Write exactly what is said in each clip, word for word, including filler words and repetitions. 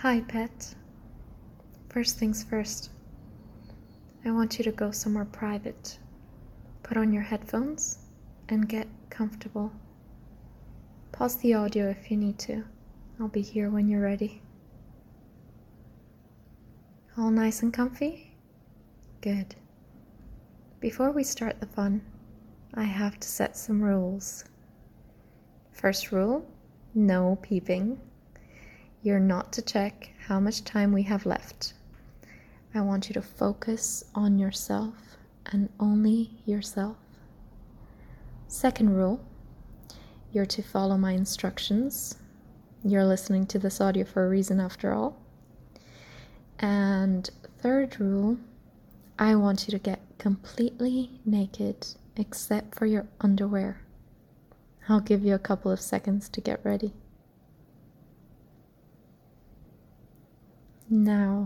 Hi, pet. First things first, I want you to go somewhere private. Put on your headphones and get comfortable. Pause the audio if you need to. I'll be here when you're ready. All nice and comfy? Good. Before we start the fun, I have to set some rules. First rule, no peeping. You're not to check how much time we have left. I want you to focus on yourself and only yourself. Second rule, you're to follow my instructions. You're listening to this audio for a reason after all. And third rule, I want you to get completely naked except for your underwear. I'll give you a couple of seconds to get ready. Now,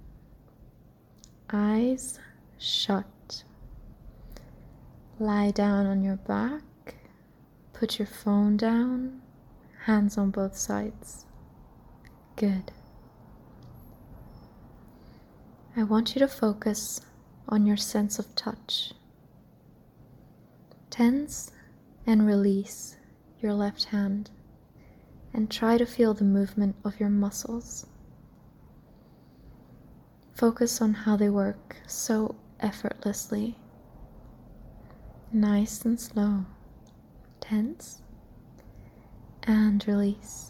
eyes shut. Lie down on your back. Put your phone down. Hands on both sides. Good. I want you to focus on your sense of touch. Tense and release your left hand and try to feel the movement of your muscles. Focus on how they work so effortlessly. Nice and slow. Tense and release.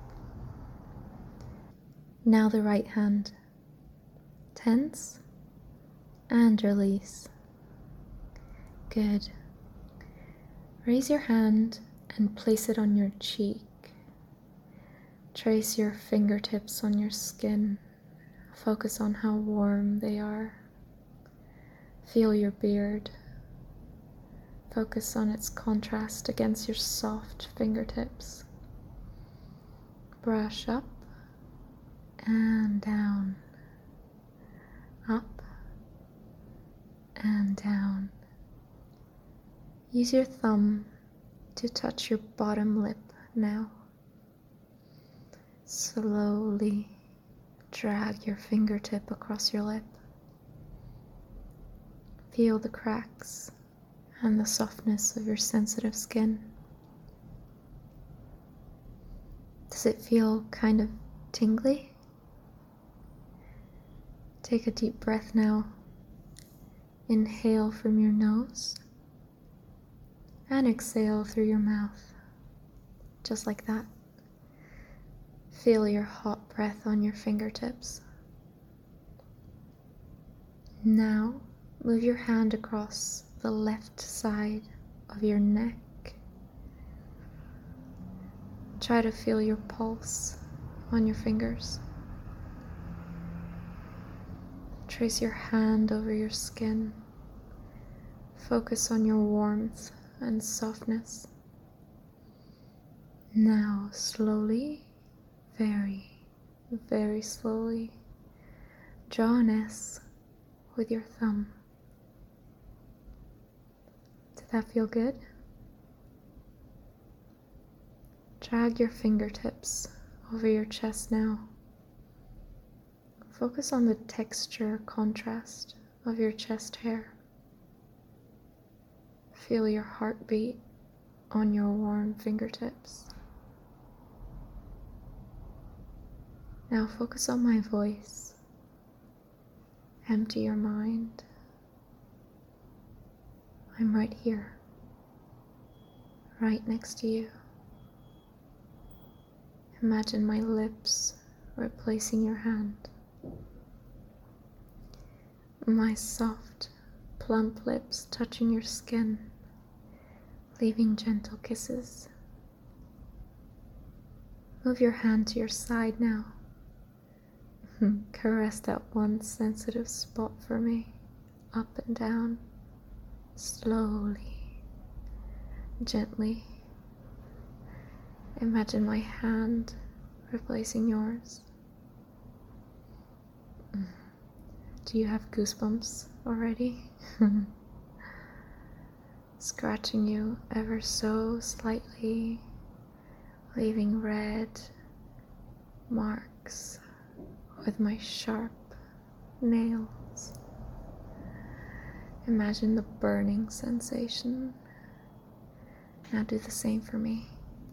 Now the right hand. Tense and release. Good. Raise your hand and place it on your cheek. Trace your fingertips on your skin. Focus on how warm they are. Feel your beard. Focus on its contrast against your soft fingertips. Brush up and down. Up and down. Use your thumb to touch your bottom lip now. Slowly drag your fingertip across your lip. Feel the cracks and the softness of your sensitive skin. Does it feel kind of tingly? Take a deep breath now. Inhale from your nose and exhale through your mouth, just like that. Feel your hot breath on your fingertips. Now, move your hand across the left side of your neck. Try to feel your pulse on your fingers. Trace your hand over your skin. Focus on your warmth and softness. Now, slowly, very, very slowly, draw an S with your thumb. Did that feel good? Drag your fingertips over your chest now. Focus on the texture contrast of your chest hair. Feel your heartbeat on your warm fingertips. Now focus on my voice. Empty your mind. I'm right here, right next to you. Imagine my lips replacing your hand. My soft, plump lips touching your skin, leaving gentle kisses. Move your hand to your side now. Caress that one sensitive spot for me, up and down, slowly, gently. Imagine my hand replacing yours. Do you have goosebumps already? Scratching you ever so slightly, leaving red marks with my sharp nails. Imagine the burning sensation. Now do the same for me.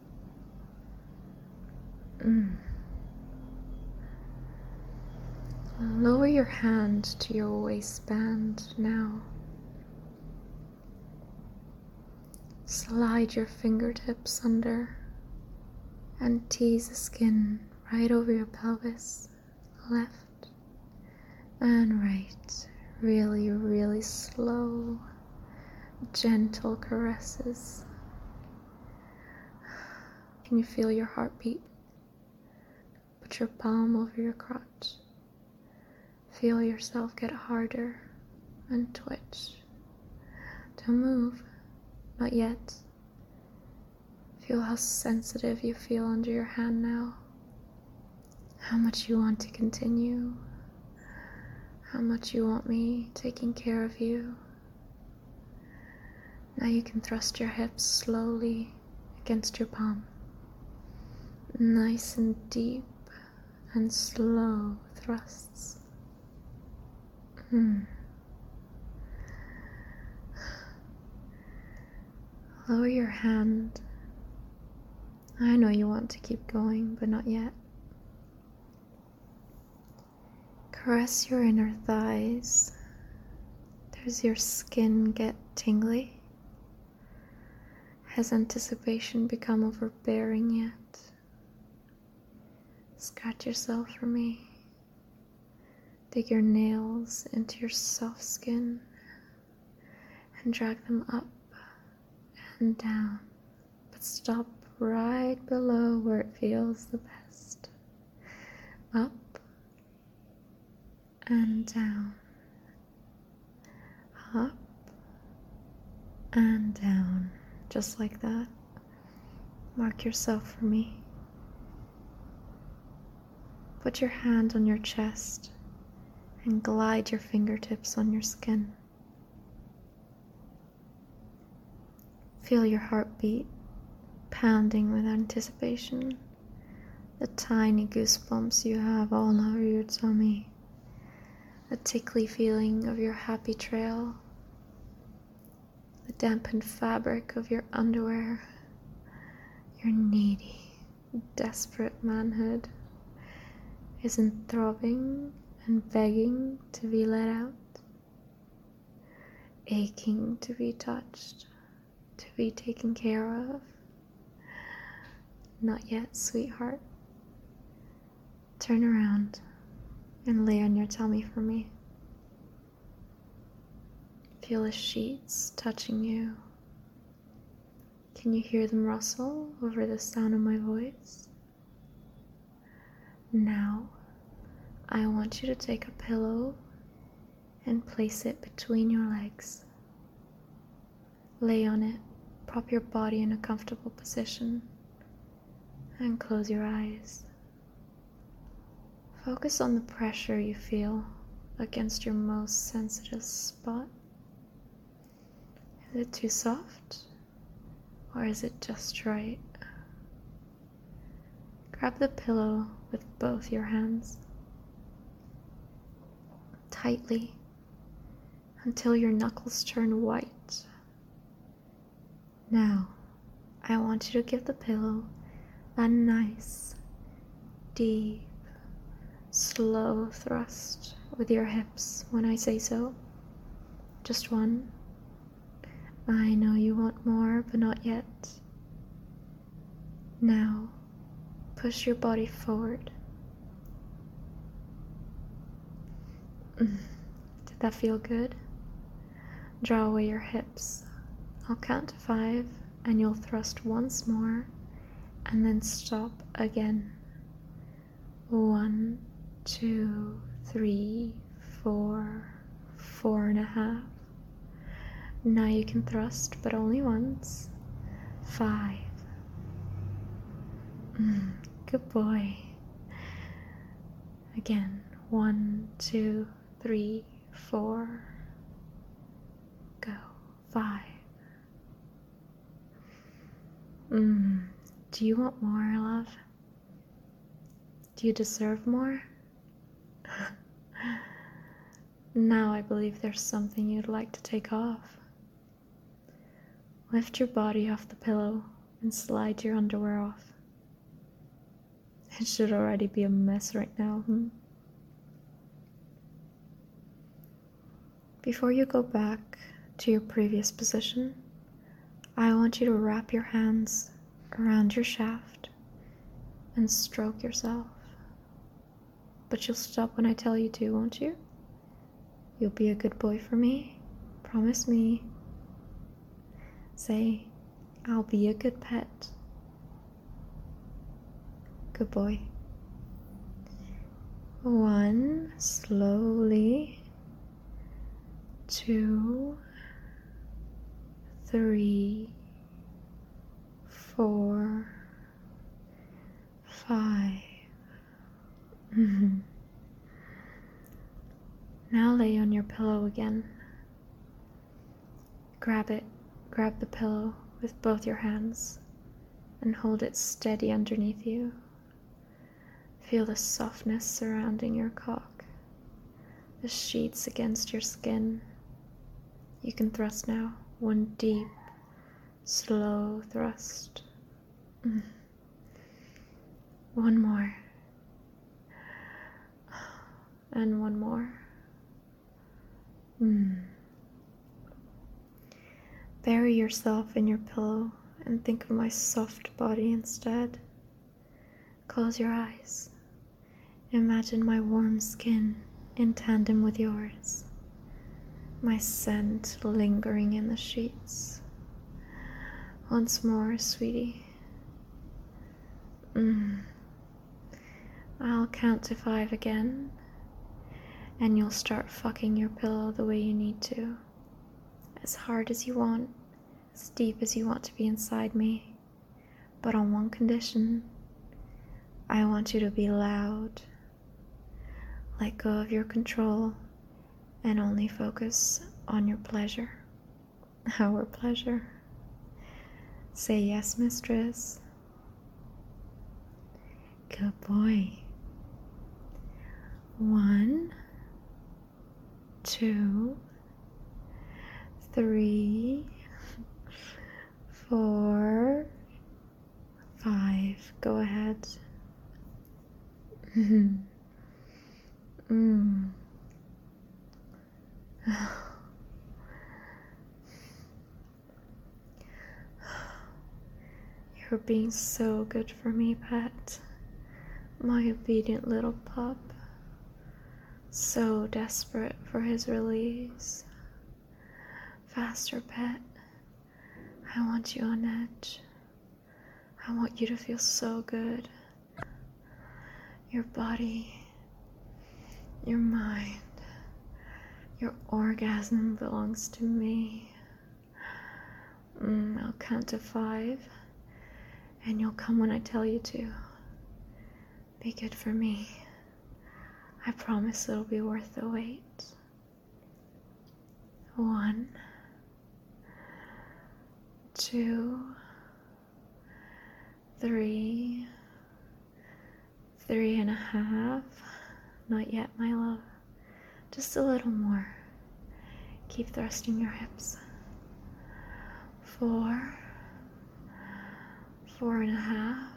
Mm. Lower your hand to your waistband now. Slide your fingertips under and tease the skin right over your pelvis, left and right. Really, really slow, gentle caresses. Can you feel your heartbeat? Put your palm over your crotch. Feel yourself get harder and twitch. Don't move. Not yet. Feel how sensitive you feel under your hand now. How much you want to continue. How much you want me taking care of you. Now you can thrust your hips slowly against your palm. Nice and deep and slow thrusts. Hmm. Lower your hand. I know you want to keep going, but not yet. Caress your inner thighs. Does your skin get tingly? Has anticipation become overbearing yet? Scratch yourself for me. Dig your nails into your soft skin and drag them up and down, but stop right below where it feels the best. Up and down, up and down, just like that. Mark yourself for me. Put your hand on your chest and glide your fingertips on your skin. Feel your heartbeat pounding with anticipation, the tiny goosebumps you have all over your tummy, the tickly feeling of your happy trail, the dampened fabric of your underwear, your needy, desperate manhood isn't throbbing and begging to be let out, aching to be touched, to be taken care of. Not yet, sweetheart. Turn around and lay on your tummy for me. Feel the sheets touching you. Can you hear them rustle over the sound of my voice? Now, I want you to take a pillow and place it between your legs. Lay on it, prop your body in a comfortable position, and close your eyes. Focus on the pressure you feel against your most sensitive spot. Is it too soft, or is it just right? Grab the pillow with both your hands tightly until your knuckles turn white. Now, I want you to give the pillow a nice, deep, slow thrust with your hips when I say so. Just one. I know you want more, but not yet. Now, push your body forward. Did that feel good? Draw away your hips. I'll count to five and you'll thrust once more and then stop again. One, two, three, four, four and a half. Now you can thrust, but only once. Five. Mm, good boy. Again. One, two, three, four. Go. Five. Mm. Do you want more, love? Do you deserve more? Now I believe there's something you'd like to take off. Lift your body off the pillow and slide your underwear off. It should already be a mess right now, hmm? Before you go back to your previous position, I want you to wrap your hands around your shaft and stroke yourself. But you'll stop when I tell you to, won't you? You'll be a good boy for me. Promise me. Say, I'll be a good pet. Good boy. One, slowly. Two, three, four, five. Now lay on your pillow again. Grab it, grab the pillow with both your hands and hold it steady underneath you. Feel the softness surrounding your cock, the sheets against your skin. You can thrust now, one deep, slow thrust. One more. And one more. Mm. Bury yourself in your pillow and think of my soft body instead. Close your eyes. Imagine my warm skin in tandem with yours. My scent lingering in the sheets. Once more, sweetie. Mm. I'll count to five again, and you'll start fucking your pillow the way you need to. As hard as you want, as deep as you want to be inside me. But on one condition. I want you to be loud. Let go of your control and only focus on your pleasure. Our pleasure. Say yes, mistress. Good boy. One, two, three, four, five. Go ahead. mm. You're being so good for me, pet. My obedient little pup. So desperate for his release. Faster, pet. I want you on edge. I want you to feel so good. Your body, your mind, your orgasm belongs to me. Mm, I'll count to five, and you'll come when I tell you to. Be good for me. I promise it'll be worth the wait. One, two, three, three and a half. Not yet, my love. Just a little more. Keep thrusting your hips. Four, four and a half.